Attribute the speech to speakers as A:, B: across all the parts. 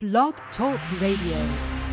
A: Blog Talk Radio.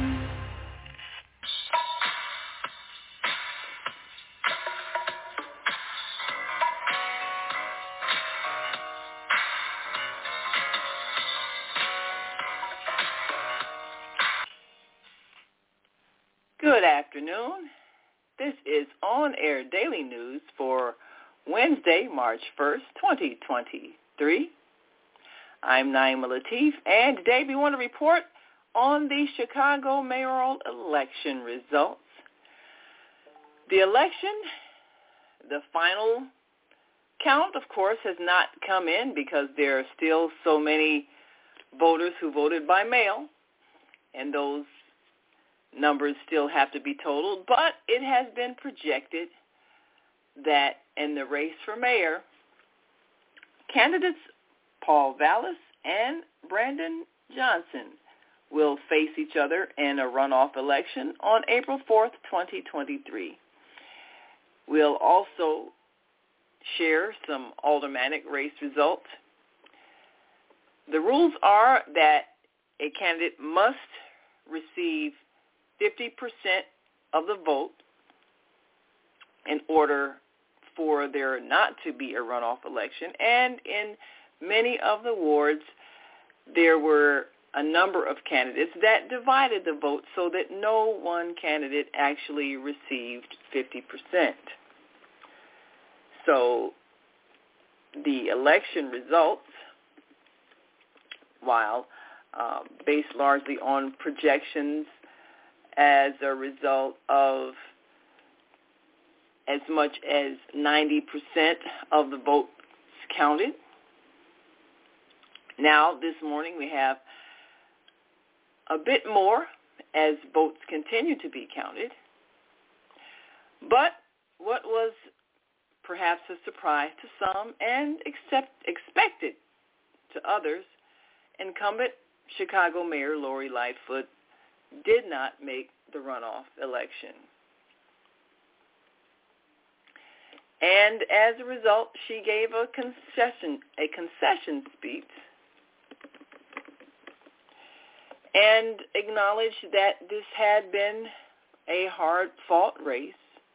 B: Good afternoon. This is On Air Daily News for Wednesday, March 1st, 2023. I'm Naima Latif, and today we want to report on the Chicago mayoral election results. The election, the final count, of course, has not come in because there are still so many voters who voted by mail, and those numbers still have to be totaled, but it has been projected that in the race for mayor, candidates Paul Vallis and Brandon Johnson will face each other in a runoff election on April 4th, 2023. We'll also share some aldermanic race results. The rules are that a candidate must receive 50% of the vote in order for there not to be a runoff election. And in many of the wards, there were a number of candidates that divided the vote so that no one candidate actually received 50%. So the election results, while based largely on projections as a result of as much as 90% of the votes counted. Now, this morning, we have a bit more as votes continue to be counted. But what was perhaps a surprise to some and expected to others, incumbent Chicago Mayor Lori Lightfoot did not make the runoff election. And as a result, she gave a concession speech and acknowledged that this had been a hard-fought race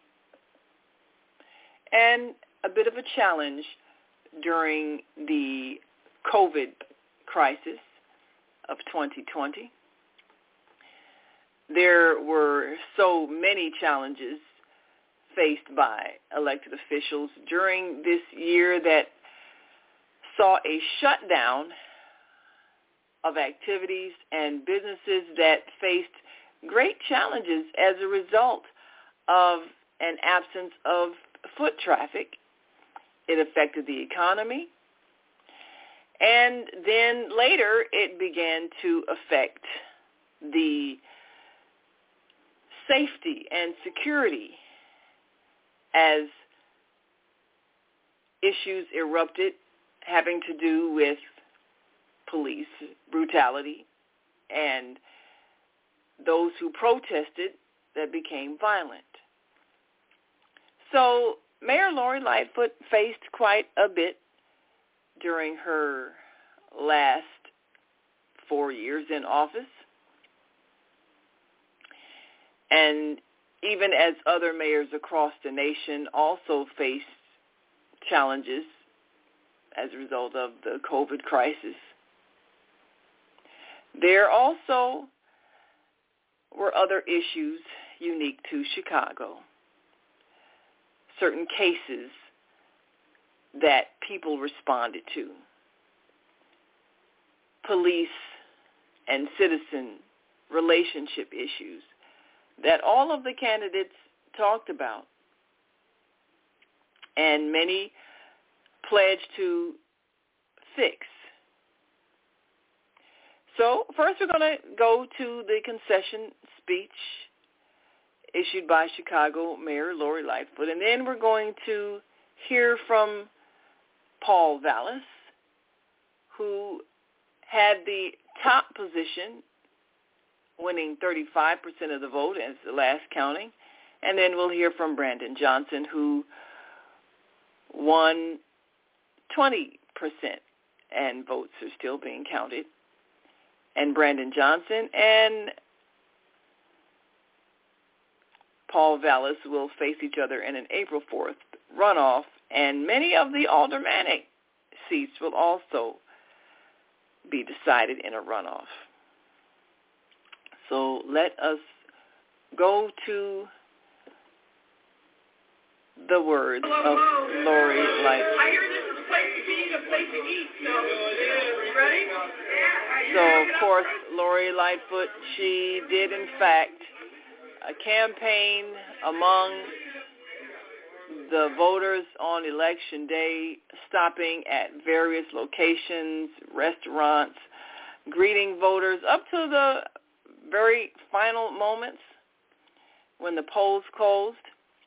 B: and a bit of a challenge during the COVID crisis of 2020. There were so many challenges faced by elected officials during this year that saw a shutdown of activities and businesses that faced great challenges as a result of an absence of foot traffic. It affected the economy. And then later it began to affect the safety and security as issues erupted having to do with police brutality and those who protested that became violent. So Mayor Lori Lightfoot faced quite a bit during her last 4 years in office. And even as other mayors across the nation also faced challenges as a result of the COVID crisis, there also were other issues unique to Chicago, certain cases that people responded to, police and citizen relationship issues that all of the candidates talked about, and many pledged to fix. So first we're going to go to the concession speech issued by Chicago Mayor Lori Lightfoot, and then we're going to hear from Paul Vallis, who had the top position, winning 35% of the vote as the last counting. And then we'll hear from Brandon Johnson, who won 20%, and votes are still being counted. and Brandon Johnson and Paul Vallis will face each other in an April 4th runoff, and many of the aldermanic seats will also be decided in a runoff. So let us go to the words of Lori Lightfoot.
C: I hear this is a place to be, a place to eat, so you ready?
B: So, of course, Lori Lightfoot, she did, in fact, a campaign among the voters on Election Day, stopping at various locations, restaurants, greeting voters up to the very final moments when the polls closed,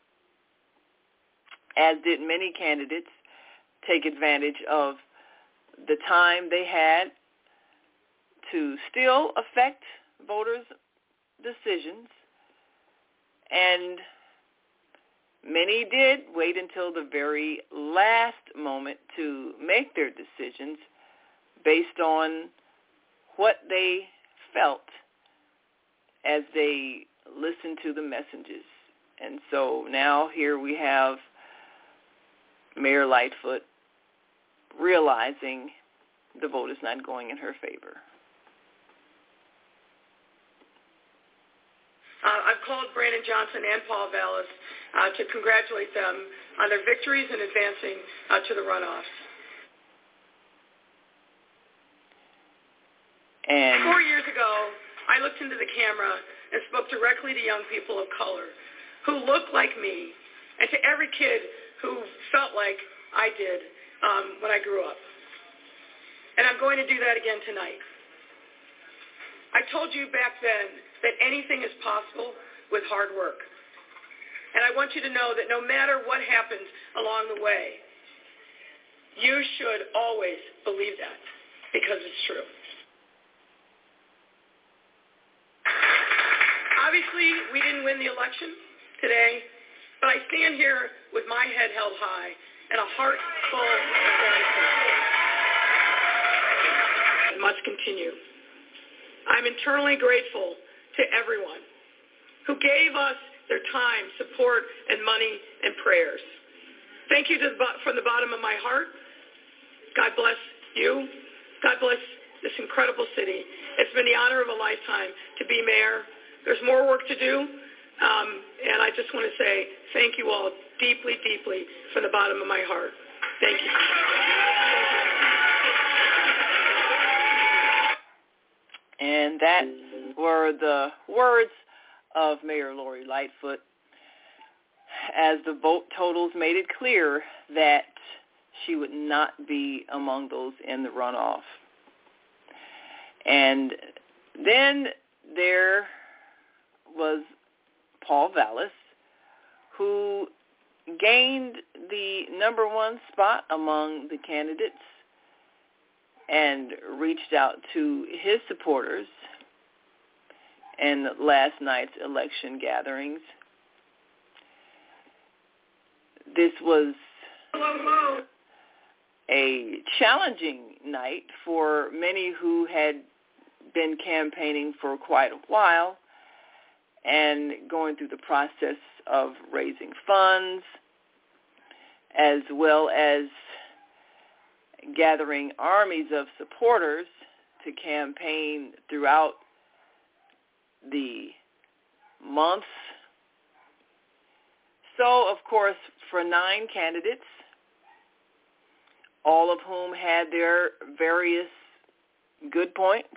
B: as did many candidates take advantage of the time they had to still affect voters' decisions. And many did wait until the very last moment to make their decisions based on what they felt as they listened to the messages. And so now here we have Mayor Lightfoot realizing the vote is not going in her favor.
C: I've called Brandon Johnson and Paul Vallis to congratulate them on their victories and advancing to the runoffs.
B: And
C: 4 years ago, I looked into the camera and spoke directly to young people of color who looked like me and to every kid who felt like I did when I grew up. And I'm going to do that again tonight. I told you back then that anything is possible with hard work. And I want you to know that no matter what happens along the way, you should always believe that because it's true. Obviously, we didn't win the election today, but I stand here with my head held high and a heart full of gratitude. It must continue. I'm eternally grateful to everyone who gave us their time, support, and money and prayers. Thank you from the bottom of my heart. God bless you. God bless this incredible city. It's been the honor of a lifetime to be mayor. There's more work to do, and I just want to say thank you all deeply, deeply from the bottom of my heart. Thank you.
B: And that were the words of Mayor Lori Lightfoot as the vote totals made it clear that she would not be among those in the runoff. And then there was Paul Vallis, who gained the number one spot among the candidates and reached out to his supporters in last night's election gatherings. This was a challenging night for many who had been campaigning for quite a while and going through the process of raising funds as well as gathering armies of supporters to campaign throughout the months. So, of course, for 9 candidates, all of whom had their various good points,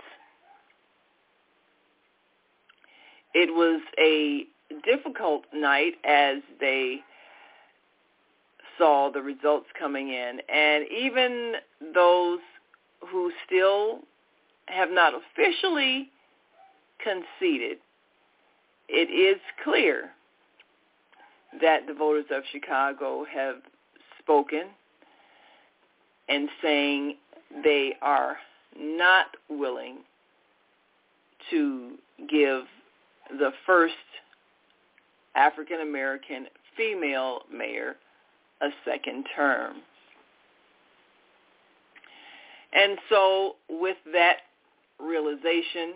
B: it was a difficult night as they saw the results coming in. And even those who still have not officially conceded, it is clear that the voters of Chicago have spoken and saying they are not willing to give the first African-American female mayor a second term. And so with that realization,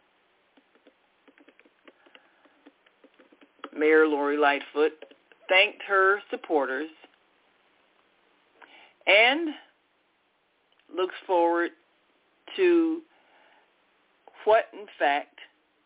B: Mayor Lori Lightfoot thanked her supporters and looks forward to what, in fact,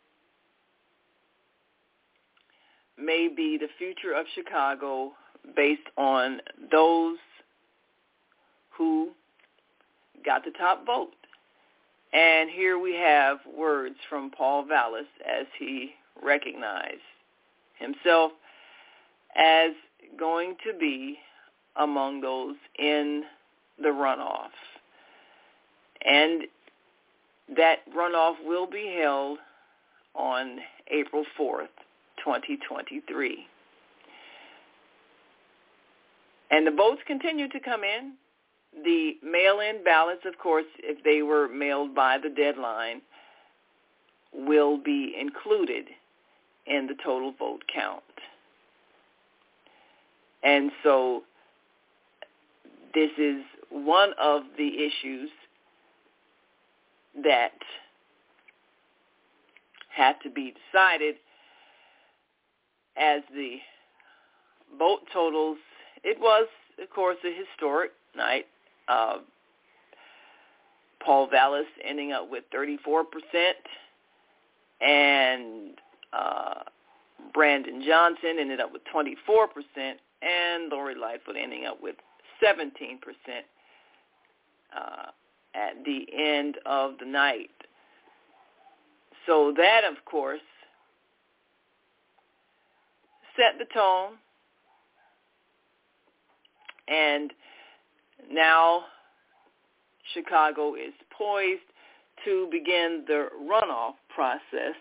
B: may be the future of Chicago based on those who got the top vote. And here we have words from Paul Vallas as he recognized himself as going to be among those in the runoff. And that runoff will be held on April 4th, 2023. And the votes continue to come in. The mail-in ballots, of course, if they were mailed by the deadline, will be included in the total vote count. And so this is one of the issues that had to be decided as the vote totals. It was, of course, a historic night. Paul Vallas ending up with 34%, and Brandon Johnson ended up with 24%, and Lori Lightfoot ending up with 17% at the end of the night. So that, of course, set the tone, and now Chicago is poised to begin the runoff process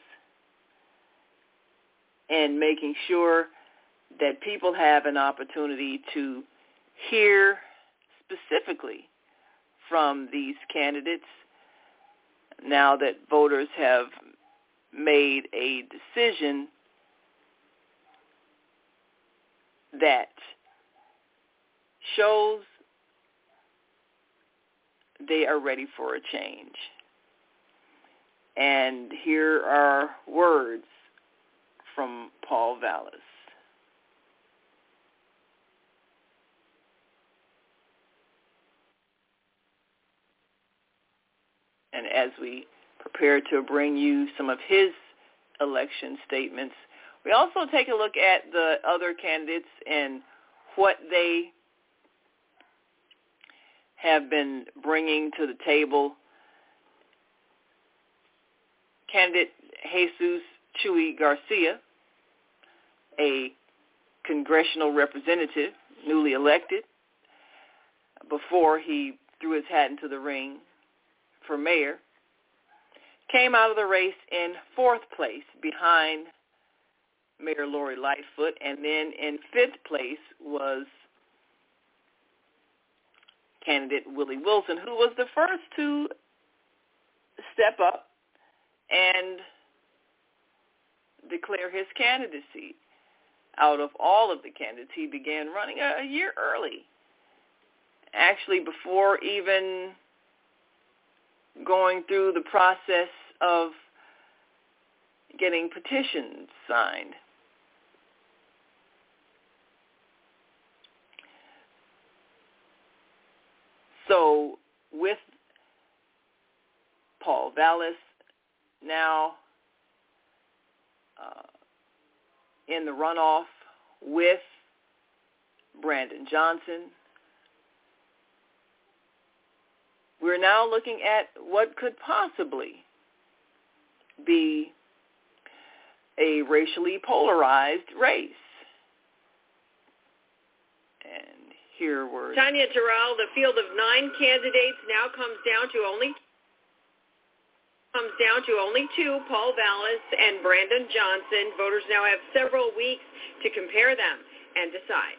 B: and making sure that people have an opportunity to hear specifically from these candidates now that voters have made a decision that shows they are ready for a change. And here are words from Paul Vallas. And as we prepare to bring you some of his election statements, we also take a look at the other candidates and what they have been bringing to the table. Candidate Jesus Chuy Garcia, a congressional representative, newly elected, before he threw his hat into the ring for mayor, came out of the race in fourth place behind Mayor Lori Lightfoot, and then in fifth place was candidate Willie Wilson, who was the first to step up and declare his candidacy. Out of all of the candidates, he began running a year early, actually before even going through the process of getting petitions signed. So with Paul Vallas now in the runoff with Brandon Johnson, we're now looking at what could possibly be a racially polarized race. And here were
D: Tanya Terrell. The field of 9 candidates now comes down to only two, Paul Vallas and Brandon Johnson. Voters now have several weeks to compare them and decide.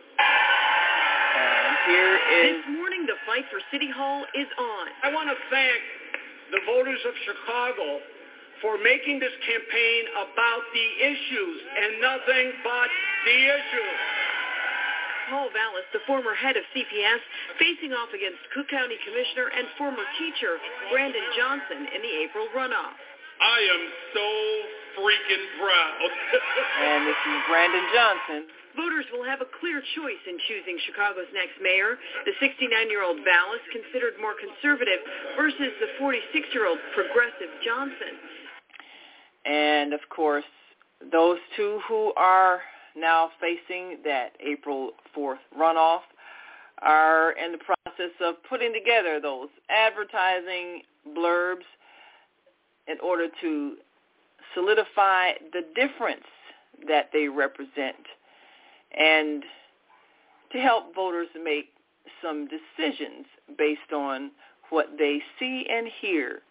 B: And here is...
D: This morning, the fight for City Hall is on.
E: I want to thank the voters of Chicago for making this campaign about the issues and nothing but the issues.
D: Paul Vallis, the former head of CPS, facing off against Cook County Commissioner and former teacher Brandon Johnson in the April runoff.
F: I am so freaking proud.
B: And this is Brandon Johnson.
D: Voters will have a clear choice in choosing Chicago's next mayor. The 69-year-old Vallis, considered more conservative, versus the 46-year-old progressive Johnson.
B: And, of course, those two who are now facing that April 4th runoff are in the process of putting together those advertising blurbs in order to solidify the difference that they represent and to help voters make some decisions based on what they see and hear.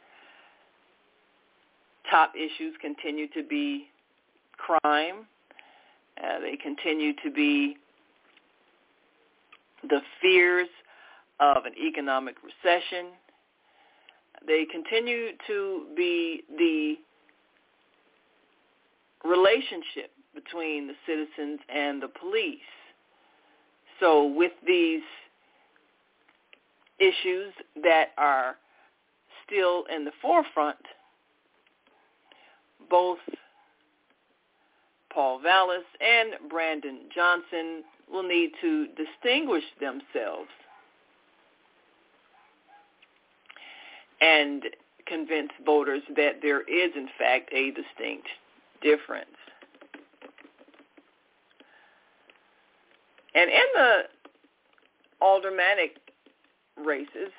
B: Top issues continue to be crime. They continue to be the fears of an economic recession. They continue to be the relationship between the citizens and the police. So with these issues that are still in the forefront, both Paul Vallis and Brandon Johnson will need to distinguish themselves and convince voters that there is, in fact, a distinct difference. And in the aldermanic races,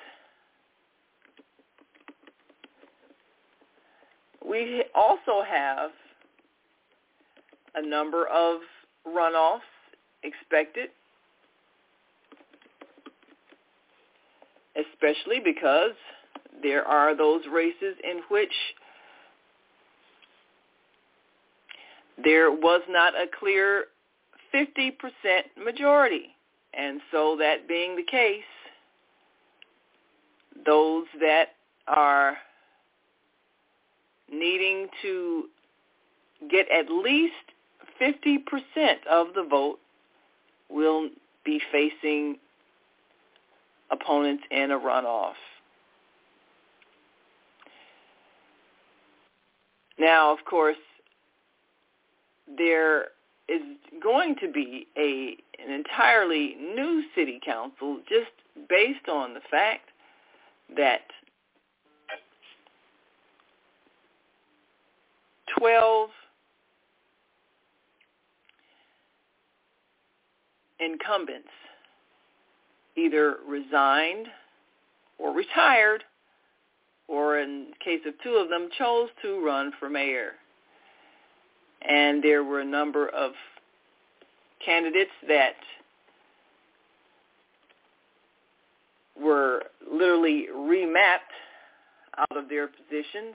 B: we also have a number of runoffs expected, especially because there are those races in which there was not a clear 50% majority. And so that being the case, those that are needing to get at least 50% of the vote will be facing opponents in a runoff. Now, of course, there is going to be an entirely new city council just based on the fact that 12 incumbents either resigned or retired, or in the case of two of them, chose to run for mayor. And there were a number of candidates that were literally remapped out of their positions.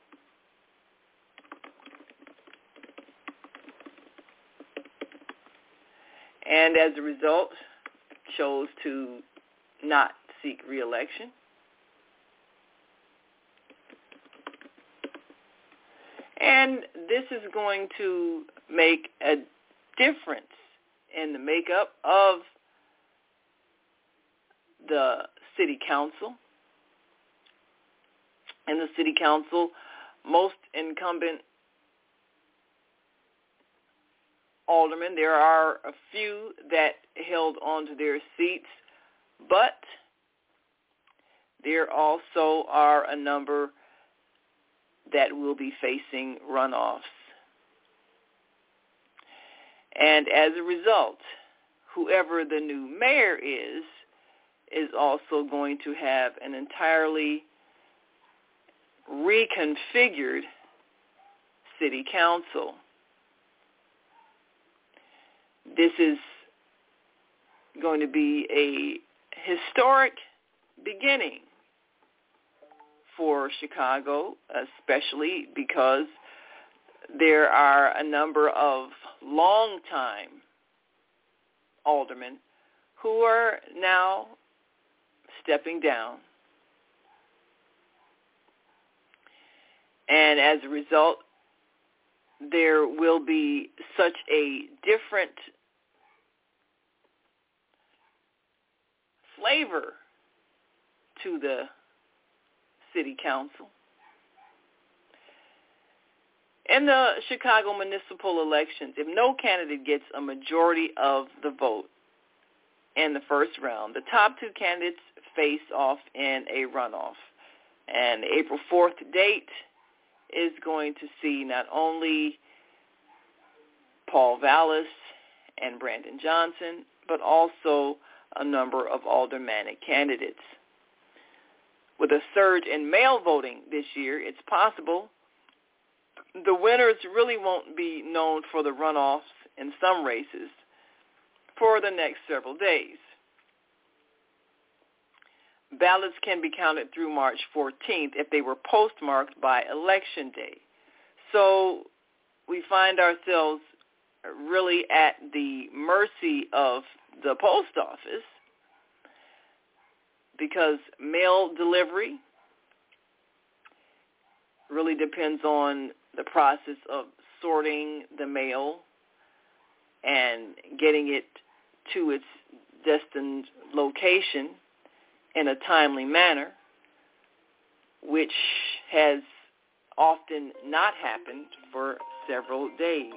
B: And as a result, chose to not seek re-election. And this is going to make a difference in the makeup of the city council. In the city council, most incumbent aldermen, there are a few that held on to their seats, but there also are a number that will be facing runoffs. And as a result, whoever the new mayor is also going to have an entirely reconfigured city council. This is going to be a historic beginning for Chicago, especially because there are a number of longtime aldermen who are now stepping down. And as a result, there will be such a different flavor to the city council. In the Chicago municipal elections, if no candidate gets a majority of the vote in the first round, the top two candidates face off in a runoff. And the April 4th date is going to see not only Paul Vallis and Brandon Johnson, but also a number of aldermanic candidates. With a surge in mail voting this year, it's possible the winners really won't be known for the runoffs in some races for the next several days. Ballots can be counted through March 14th if they were postmarked by Election Day. So we find ourselves really at the mercy of the post office because mail delivery really depends on the process of sorting the mail and getting it to its destined location in a timely manner, which has often not happened for several days.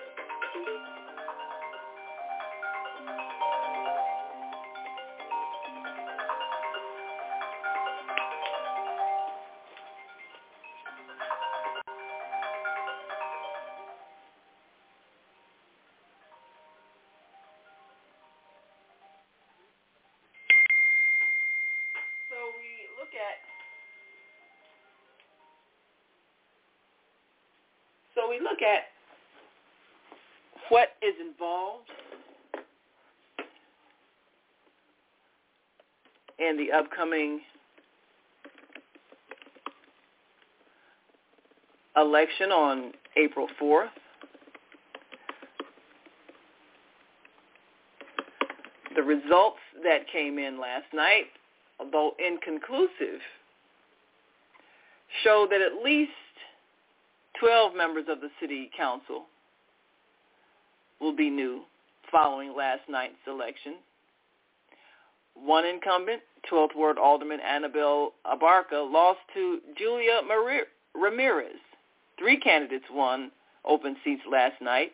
B: So we look at what is involved in the upcoming election on April 4th. The results that came in last night, although inconclusive, show that at least 12 members of the city council will be new following last night's election. One incumbent, 12th Ward Alderman Annabelle Abarca, lost to Julia Ramirez. 3 candidates won open seats last night.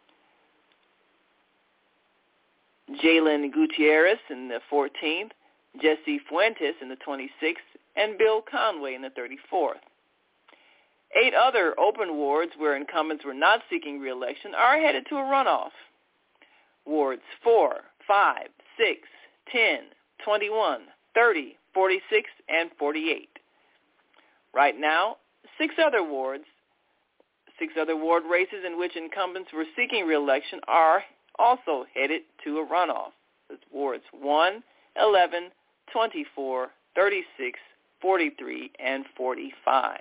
B: Jalen Gutierrez in the 14th, Jesse Fuentes in the 26th, and Bill Conway in the 34th. 8 other open wards where incumbents were not seeking re-election are headed to a runoff. Wards 4, 5, 6, 10, 21, 30, 46, and 48. Right now, 6 other ward races in which incumbents were seeking re-election are also headed to a runoff. It's wards 1, 11, 24, 36, 43, and 45.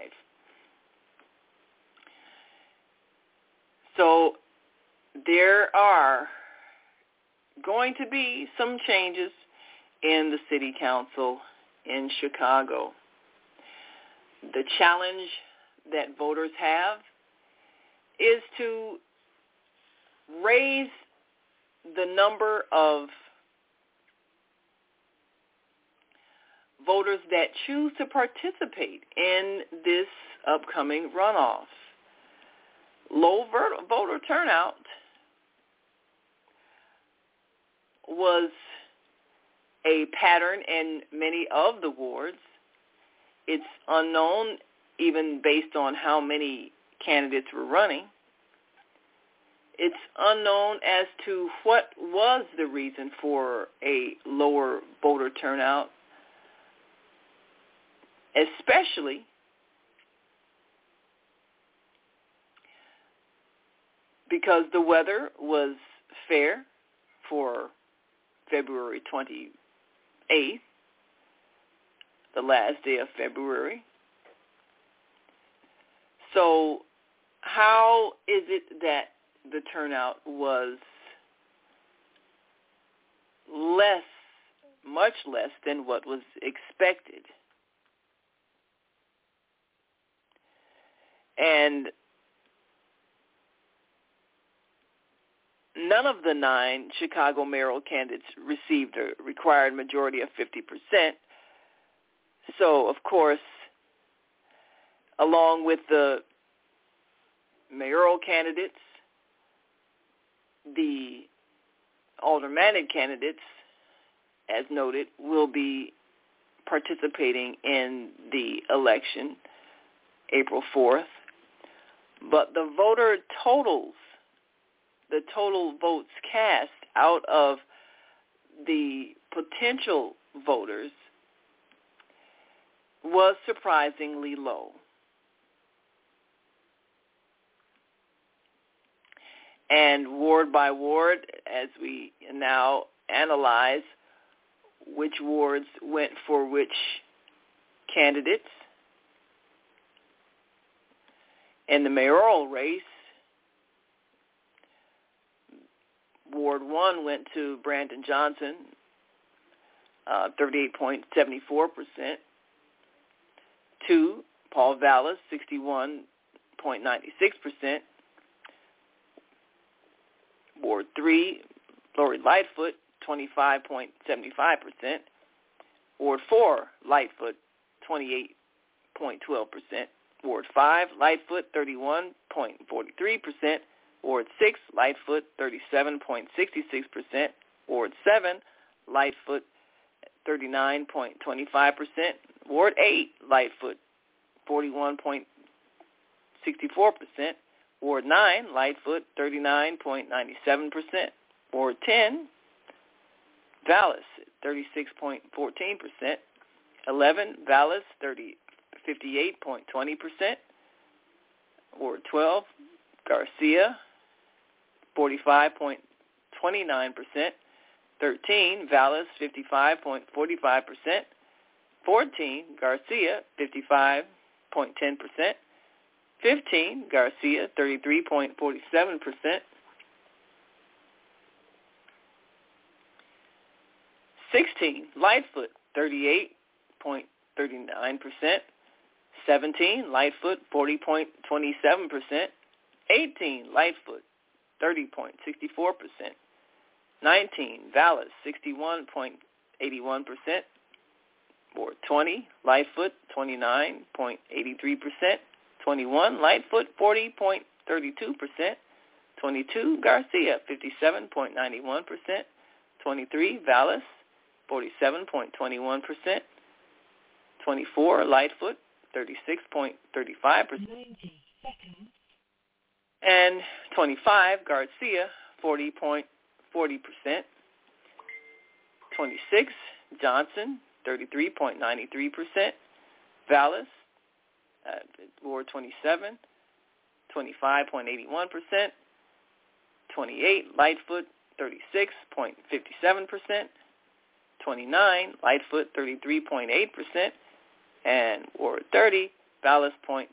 B: So there are going to be some changes in the city council in Chicago. The challenge that voters have is to raise the number of voters that choose to participate in this upcoming runoff. Low voter turnout was a pattern in many of the wards. It's unknown, even based on how many candidates were running. It's unknown as to what was the reason for a lower voter turnout, especially because the weather was fair for February 28th, the last day of February. So how is it that the turnout was less, much less than what was expected? And none of the 9 Chicago mayoral candidates received a required majority of 50%. So, of course, along with the mayoral candidates, the aldermanic candidates, as noted, will be participating in the election April 4th. But the voter totals, the total votes cast out of the potential voters, was surprisingly low. And ward by ward, as we now analyze which wards went for which candidates, in the mayoral race, Ward 1 went to Brandon Johnson, 38.74%. 2, Paul Vallis, 61.96%. Ward 3, Lori Lightfoot, 25.75%. Ward 4, Lightfoot, 28.12%. Ward 5, Lightfoot, 31.43%. Ward 6, Lightfoot, 37.66%. Ward 7, Lightfoot, 39.25%. Ward 8, Lightfoot, 41.64%. Ward 9, Lightfoot, 39.97%. Ward 10, Vallis, 36.14%. 11, Vallis, 58.20%. Ward 12, Garcia, 45.29%. 13, Vallis, 55.45%. 14, Garcia, 55.10%. 15, Garcia, 33.47%. 16, Lightfoot, 38.39%. 17, Lightfoot, 40.27%. 18, Lightfoot, 30.64%. 19, Vallis, 61.81%. Ward 20, Lightfoot, 29.83%. 21, Lightfoot, 40.32%. 22, Garcia, 57.91%. 23, Vallis, 47.21%. 24, Lightfoot, 36.35%. And 25, Garcia, 40.40%. 26, Johnson, 33.93%. Vallis, Ward 27, 25.81%. 28, Lightfoot, 36.57%. 29, Lightfoot, 33.8%. And Ward 30, Vallis,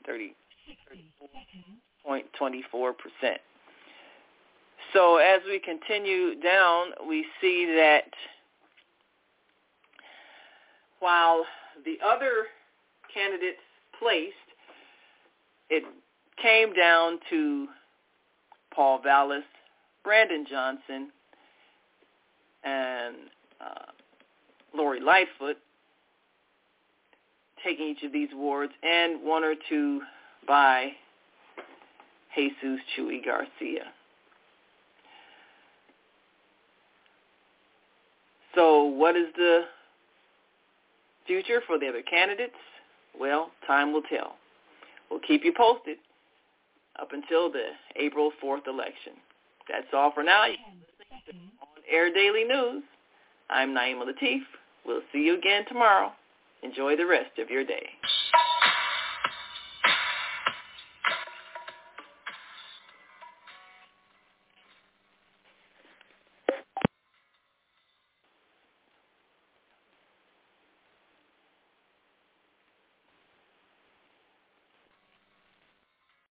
B: 0.24%. So as we continue down, we see that while the other candidates placed, it came down to Paul Vallis, Brandon Johnson, and Lori Lightfoot taking each of these wards, and 1 or 2 by Jesus Chuy Garcia. So what is the future for the other candidates? Well, time will tell. We'll keep you posted up until the April 4th election. That's all for now. You can listen on Air Daily News. I'm Naima Latif. We'll see you again tomorrow. Enjoy the rest of your day.